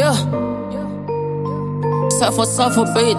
Yeah. Suffer beat.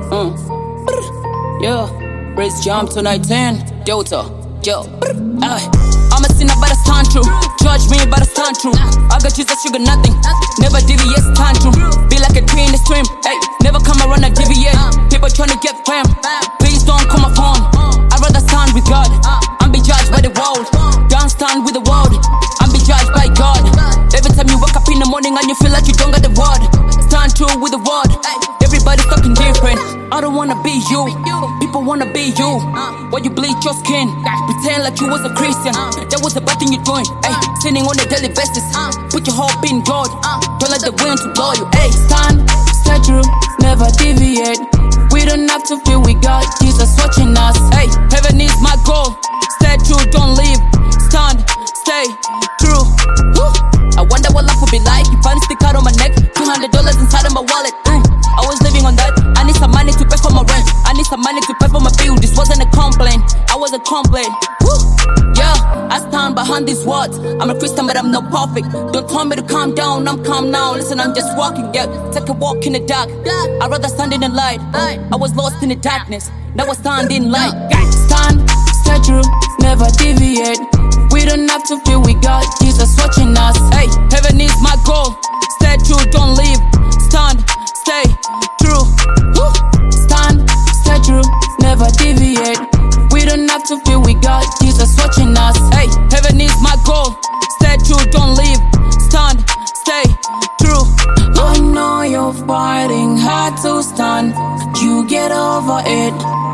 Yeah. Raise jump to 19. Delta. Yo. Aye. I'm a sinner, but I stand true. Judge me, but I stand true. I got Jesus, you got nothing. Never deviate, stand true. Be like a tree in the stream. Hey, never come around and deviate. People trying to get fame. Please don't call my phone. I'd rather stand with God and be judged by the world. Don't stand with the world and be judged by God. Every time you wake up in the morning and you feel like you don't got the word, stand true with the word. Everybody's talking different. I don't wanna be you. People wanna be you. Why you bleach your skin? Pretend like you was a Christian. That was the bad thing you're doing. Ay, sinning on a daily basis. Put your hope in God. Don't let the wind to blow you. Ay, stand, stay true, never deviate. We don't have to feel we got Jesus watching us. Ay, heaven is my goal. Stay true, don't leave. Stand, stay true. Woo. I wonder what life would be like if I stick out on my neck. $200 inside of my wallet. I was living on that. I need some money to pay for my rent. I need some money to pay for my bill. This wasn't a complaint. I wasn't complaint. Woo. Yeah, I stand behind these words. I'm a Christian, but I'm not perfect. Don't tell me to calm down. I'm calm now. Listen, I'm just walking. Yeah, take a walk in the dark. I'd rather stand in the light. I was lost in the darkness. Now I stand in light. Stand, stay true, never deviate. We don't have to feel we got Jesus watching us. Hey, heaven is my goal. Stay true, don't leave. Stand, stay true. Woo. Stand, stay true, never deviate. We don't have to feel we got Jesus watching us. Hey, heaven is my goal. Stay true, don't leave. Stand, stay true. I know you're fighting hard to stand. You get over it.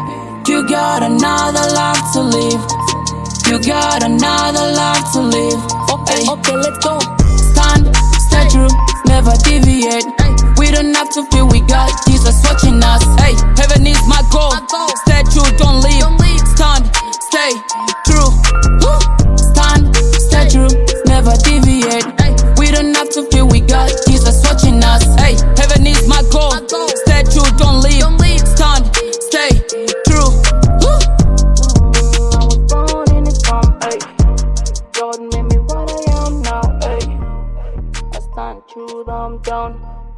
You got another life to live. You got another life to live. Okay, let's go. Stand, stay true, never deviate. We don't have to feel we got Jesus watching us. Hey, heaven is my goal. Stay true, don't leave. Stand, stay true. Woo. Stand, stay true, never deviate. We don't have to feel we got Jesus watching us. Hey, heaven is my goal. Stay true, don't leave. Stand, stay true. Woo. I was born in this farm, ayy. God made me what I am now, ayy. I stand true, I'm down.